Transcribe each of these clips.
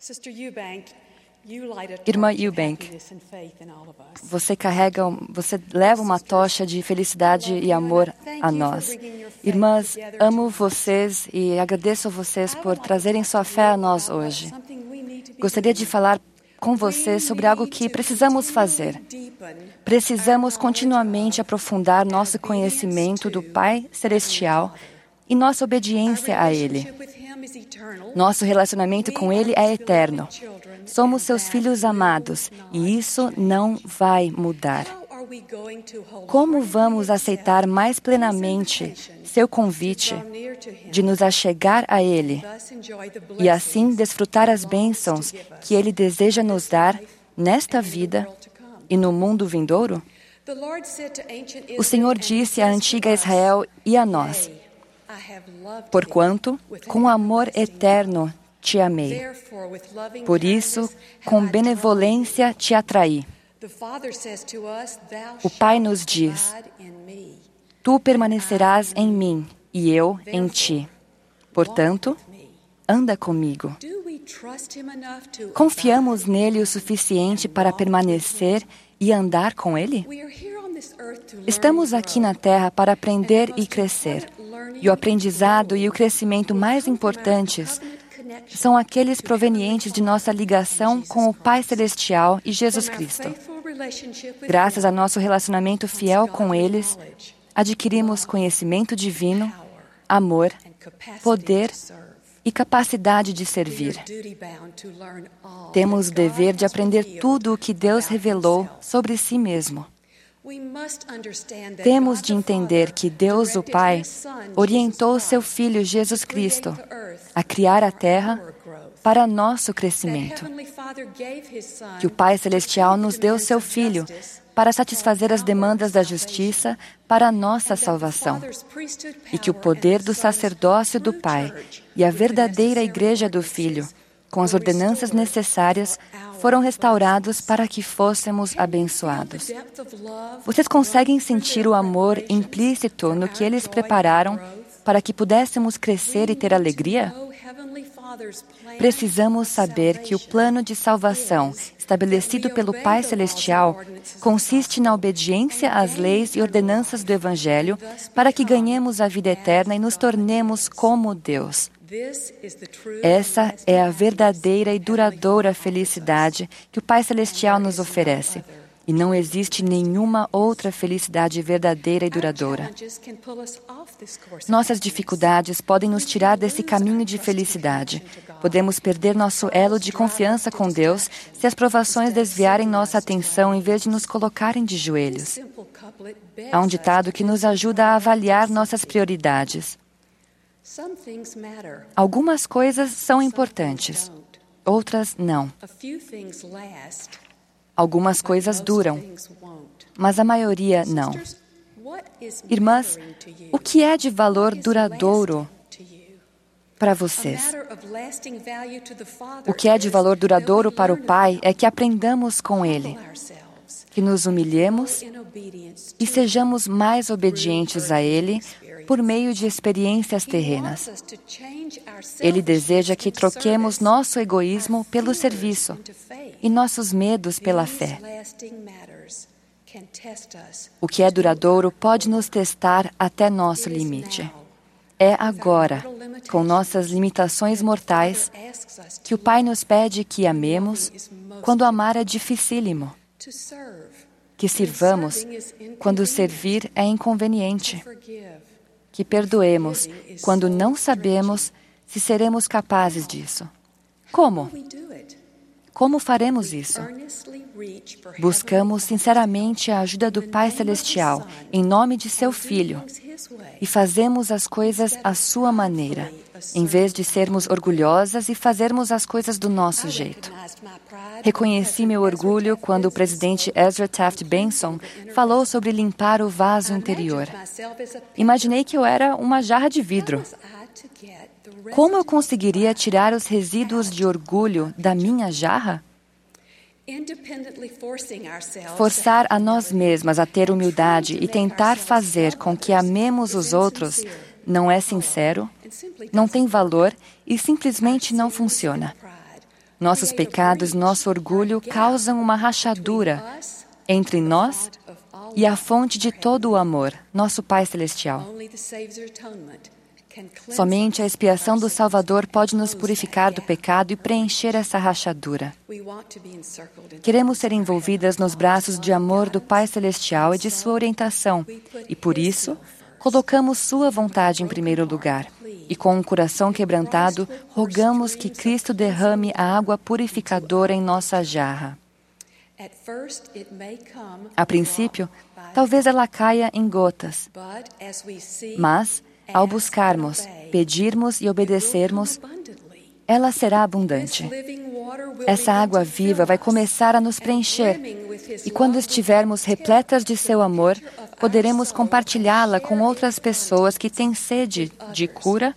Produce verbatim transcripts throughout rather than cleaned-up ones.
Irmã Eubank, você carrega, você leva uma tocha de felicidade e amor a nós. Irmãs, amo vocês e agradeço a vocês por trazerem sua fé a nós hoje. Gostaria de falar com vocês sobre algo que precisamos fazer. Precisamos continuamente aprofundar nosso conhecimento do Pai Celestial e nossa obediência a Ele. Nosso relacionamento com Ele é eterno. Somos seus filhos amados e isso não vai mudar. Como vamos aceitar mais plenamente seu convite de nos achegar a Ele e assim desfrutar as bênçãos que Ele deseja nos dar nesta vida e no mundo vindouro? O Senhor disse à antiga Israel e a nós: porquanto, com amor eterno te amei. Por isso, com benevolência te atraí. O Pai nos diz: tu permanecerás em mim e eu em ti. Portanto, anda comigo. Confiamos nele o suficiente para permanecer e andar com ele? Estamos aqui na Terra para aprender e crescer. E o aprendizado e o crescimento mais importantes são aqueles provenientes de nossa ligação com o Pai Celestial e Jesus Cristo. Graças a nosso relacionamento fiel com eles, adquirimos conhecimento divino, amor, poder e capacidade de servir. Temos o dever de aprender tudo o que Deus revelou sobre si mesmo. Temos de entender que Deus, o Pai, orientou seu Filho Jesus Cristo a criar a terra para nosso crescimento. Que o Pai Celestial nos deu seu Filho para satisfazer as demandas da justiça para a nossa salvação. E que o poder do sacerdócio do Pai e a verdadeira Igreja do Filho, com as ordenanças necessárias, foram restaurados para que fôssemos abençoados. Vocês conseguem sentir o amor implícito no que eles prepararam para que pudéssemos crescer e ter alegria? Precisamos saber que o plano de salvação estabelecido pelo Pai Celestial consiste na obediência às leis e ordenanças do Evangelho para que ganhemos a vida eterna e nos tornemos como Deus. Essa é a verdadeira e duradoura felicidade que o Pai Celestial nos oferece. E não existe nenhuma outra felicidade verdadeira e duradoura. Nossas dificuldades podem nos tirar desse caminho de felicidade. Podemos perder nosso elo de confiança com Deus se as provações desviarem nossa atenção em vez de nos colocarem de joelhos. Há um ditado que nos ajuda a avaliar nossas prioridades. Algumas coisas são importantes, outras não. Algumas coisas duram, mas a maioria não. Irmãs, o que é de valor duradouro para vocês? O que é de valor duradouro para o Pai é que aprendamos com Ele, que nos humilhemos e sejamos mais obedientes a Ele por meio de experiências terrenas. Ele deseja que troquemos nosso egoísmo pelo serviço e nossos medos pela fé. O que é duradouro pode nos testar até nosso limite. É agora, com nossas limitações mortais, que o Pai nos pede que amemos quando amar é dificílimo, que sirvamos quando servir é inconveniente, que perdoemos quando não sabemos se seremos capazes disso. Como? Como faremos isso? Buscamos sinceramente a ajuda do Pai Celestial, em nome de seu Filho, e fazemos as coisas à sua maneira, em vez de sermos orgulhosas e fazermos as coisas do nosso jeito. Reconheci meu orgulho quando o presidente Ezra Taft Benson falou sobre limpar o vaso interior. Imaginei que eu era uma jarra de vidro. Como eu conseguiria tirar os resíduos de orgulho da minha jarra? Forçar a nós mesmas a ter humildade e tentar fazer com que amemos os outros não é sincero, não tem valor e simplesmente não funciona. Nossos pecados, nosso orgulho causam uma rachadura entre nós e a fonte de todo o amor, nosso Pai Celestial. Somente a expiação do Salvador pode nos purificar do pecado e preencher essa rachadura. Queremos ser envolvidas nos braços de amor do Pai Celestial e de sua orientação, e por isso, colocamos sua vontade em primeiro lugar. E com um coração quebrantado, rogamos que Cristo derrame a água purificadora em nossa jarra. A princípio, talvez ela caia em gotas, mas, ao buscarmos, pedirmos e obedecermos, ela será abundante. Essa água viva vai começar a nos preencher, e quando estivermos repletas de seu amor, poderemos compartilhá-la com outras pessoas que têm sede de cura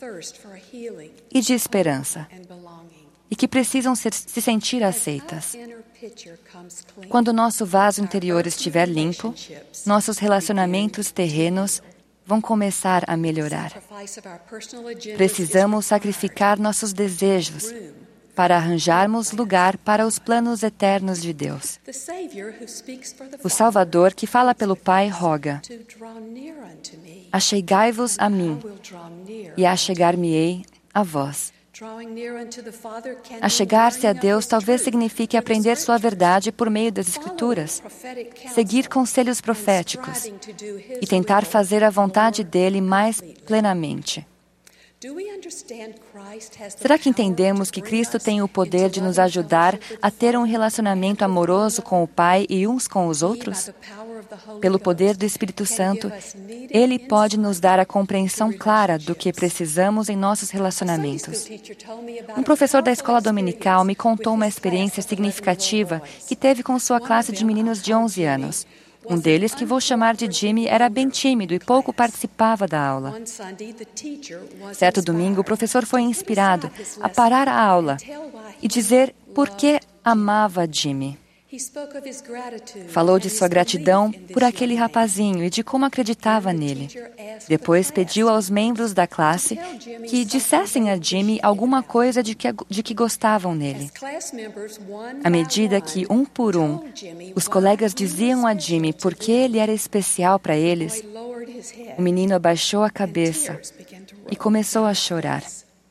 e de esperança, e que precisam ser, se sentir aceitas. Quando nosso vaso interior estiver limpo, nossos relacionamentos terrenos vão começar a melhorar. Precisamos sacrificar nossos desejos para arranjarmos lugar para os planos eternos de Deus. O Salvador, que fala pelo Pai, roga: achegai-vos a mim, e achegar-me-ei a vós. Achegar-se a Deus talvez signifique aprender sua verdade por meio das Escrituras, seguir conselhos proféticos e tentar fazer a vontade dele mais plenamente. Será que entendemos que Cristo tem o poder de nos ajudar a ter um relacionamento amoroso com o Pai e uns com os outros? Pelo poder do Espírito Santo, Ele pode nos dar a compreensão clara do que precisamos em nossos relacionamentos. Um professor da escola dominical me contou uma experiência significativa que teve com sua classe de meninos de onze anos. Um deles, que vou chamar de Jimmy, era bem tímido e pouco participava da aula. Certo domingo, o professor foi inspirado a parar a aula e dizer por que amava Jimmy. Falou de sua gratidão por aquele rapazinho e de como acreditava nele. Depois pediu aos membros da classe que dissessem a Jimmy alguma coisa de que, de que gostavam nele. À medida que, um por um, os colegas diziam a Jimmy por que ele era especial para eles, o menino abaixou a cabeça e começou a chorar.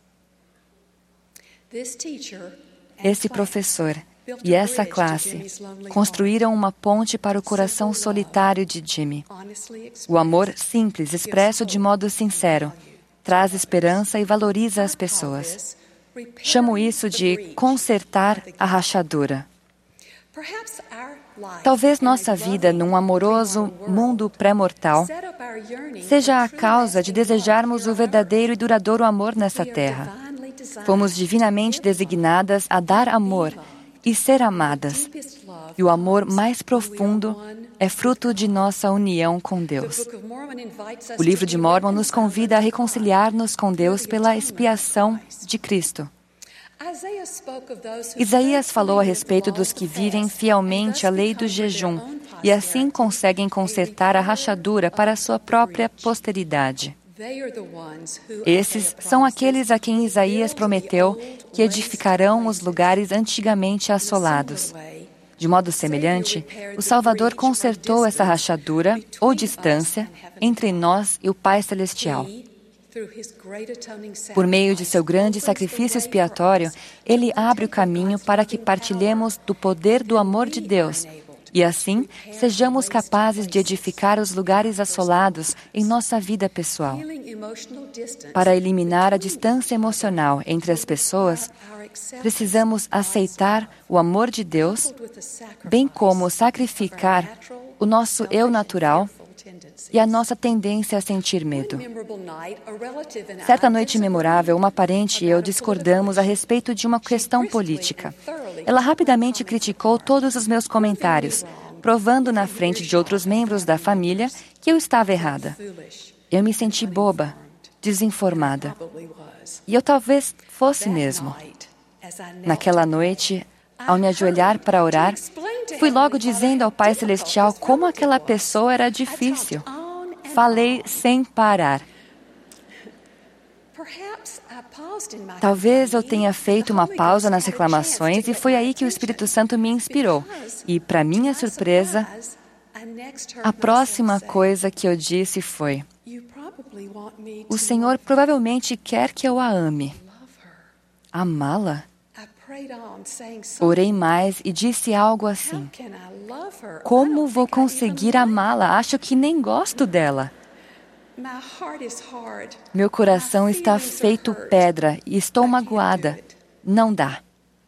Esse professor e essa classe construíram uma ponte para o coração solitário de Jimmy. O amor simples, expresso de modo sincero, traz esperança e valoriza as pessoas. Chamo isso de consertar a rachadura. Talvez nossa vida num amoroso mundo pré-mortal seja a causa de desejarmos o verdadeiro e duradouro amor nessa terra. Fomos divinamente designadas a dar amor e ser amadas. E o amor mais profundo é fruto de nossa união com Deus. O livro de Mórmon nos convida a reconciliar-nos com Deus pela expiação de Cristo. Isaías falou a respeito dos que vivem fielmente a lei do jejum e assim conseguem consertar a rachadura para a sua própria posteridade. Esses são aqueles a quem Isaías prometeu que edificarão os lugares antigamente assolados. De modo semelhante, o Salvador consertou essa rachadura ou distância entre nós e o Pai Celestial. Por meio de seu grande sacrifício expiatório, Ele abre o caminho para que partilhemos do poder do amor de Deus e assim sejamos capazes de edificar os lugares assolados em nossa vida pessoal. Para eliminar a distância emocional entre as pessoas, precisamos aceitar o amor de Deus, bem como sacrificar o nosso eu natural e a nossa tendência a sentir medo. Certa noite memorável, uma parente e eu discordamos a respeito de uma questão política. Ela rapidamente criticou todos os meus comentários, provando na frente de outros membros da família que eu estava errada. Eu me senti boba, desinformada. E eu talvez fosse mesmo. Naquela noite, ao me ajoelhar para orar, fui logo dizendo ao Pai Celestial como aquela pessoa era difícil. Falei sem parar. Talvez eu tenha feito uma pausa nas reclamações e foi aí que o Espírito Santo me inspirou. E, para minha surpresa, a próxima coisa que eu disse foi: o Senhor provavelmente quer que eu a ame. Amá-la? Orei mais e disse algo assim: como vou conseguir amá-la? Acho que nem gosto dela. Meu coração está feito pedra e estou magoada. Não dá.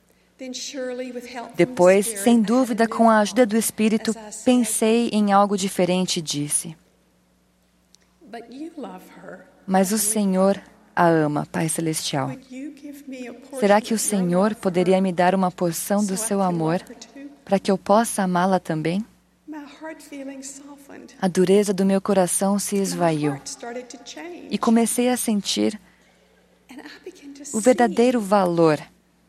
Depois, sem dúvida, com a ajuda do Espírito, pensei em algo diferente e disse: mas o Senhor a ama, Pai Celestial. Será que o Senhor poderia me dar uma porção do seu amor para que eu possa amá-la também? A dureza do meu coração se esvaiu e comecei a sentir o verdadeiro valor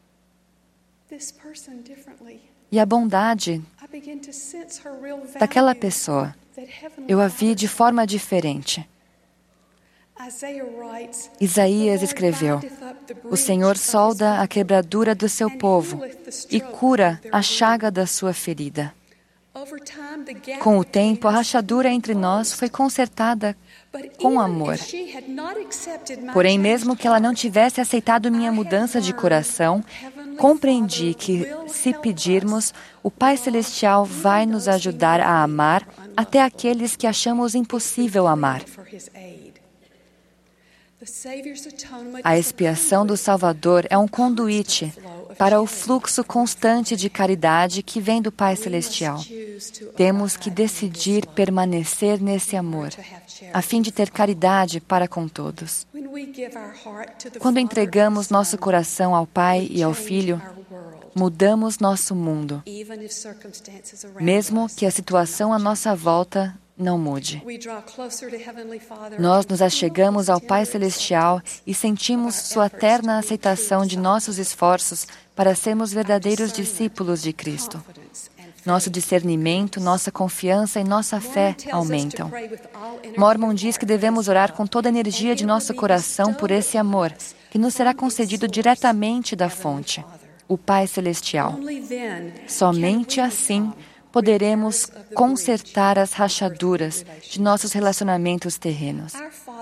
e a bondade daquela pessoa. Eu a vi de forma diferente. Isaías escreveu: o Senhor solda a quebradura do seu povo e cura a chaga da sua ferida. Com o tempo, a rachadura entre nós foi consertada com amor. Porém, mesmo que ela não tivesse aceitado minha mudança de coração, compreendi que, se pedirmos, o Pai Celestial vai nos ajudar a amar até aqueles que achamos impossível amar. A expiação do Salvador é um conduíte para o fluxo constante de caridade que vem do Pai Celestial. Temos que decidir permanecer nesse amor, a fim de ter caridade para com todos. Quando entregamos nosso coração ao Pai e ao Filho, mudamos nosso mundo, mesmo que a situação à nossa volta não mude. Nós nos achegamos ao Pai Celestial e sentimos sua terna aceitação de nossos esforços para sermos verdadeiros discípulos de Cristo. Nosso discernimento, nossa confiança e nossa fé aumentam. Mormon diz que devemos orar com toda a energia de nosso coração por esse amor, que nos será concedido diretamente da fonte, o Pai Celestial. Somente assim poderemos consertar as rachaduras de nossos relacionamentos terrenos.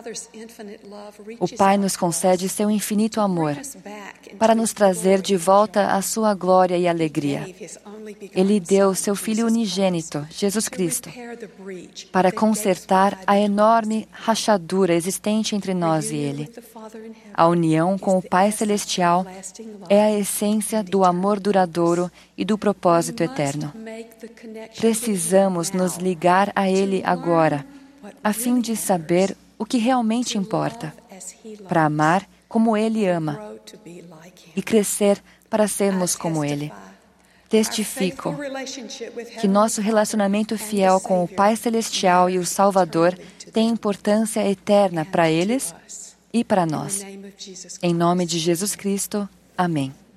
O Pai nos concede seu infinito amor para nos trazer de volta a sua glória e alegria. Ele deu seu Filho unigênito, Jesus Cristo, para consertar a enorme rachadura existente entre nós e Ele. A união com o Pai Celestial é a essência do amor duradouro e do propósito eterno. Precisamos nos ligar a Ele agora, a fim de saber o que realmente importa, para amar como Ele ama e crescer para sermos como Ele. Testifico que nosso relacionamento fiel com o Pai Celestial e o Salvador tem importância eterna para eles e para nós. Em nome de Jesus Cristo, amém.